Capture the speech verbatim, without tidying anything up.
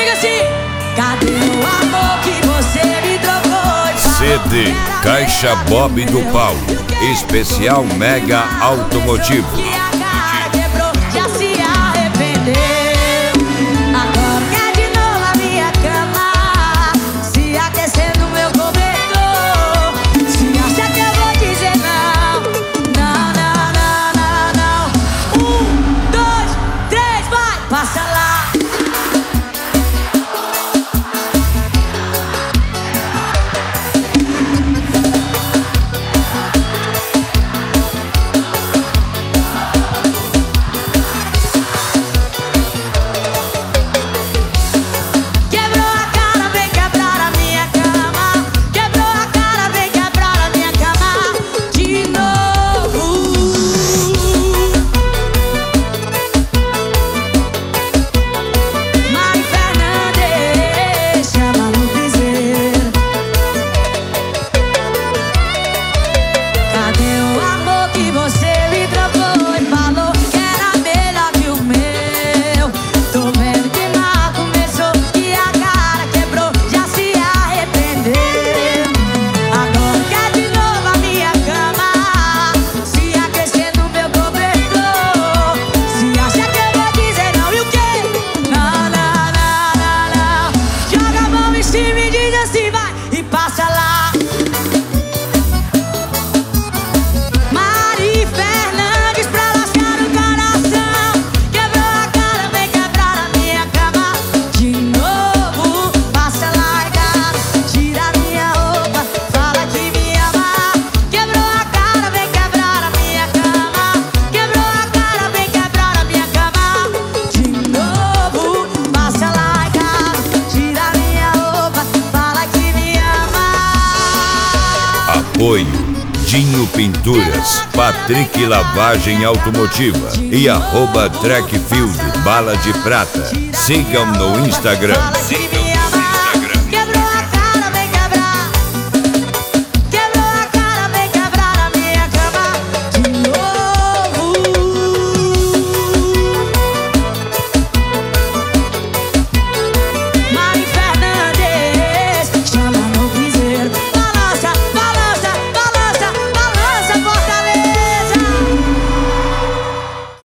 comigo assim. Cadê o amor que você me trocou? C D Caixa Bob do Paulo, especial Mega Automotivo. Que a cara quebrou, já se arrependeu. Agora quer de novo a minha cama, se aquecer no meu cobertor. Se acha que eu vou dizer não, não, não, não, não, não. Um, dois, três, vai, passa lá. Apoio Dinho Pinturas, Patrick Lavagem Automotiva e arroba Trackfield Bala de Prata. Sigam no Instagram.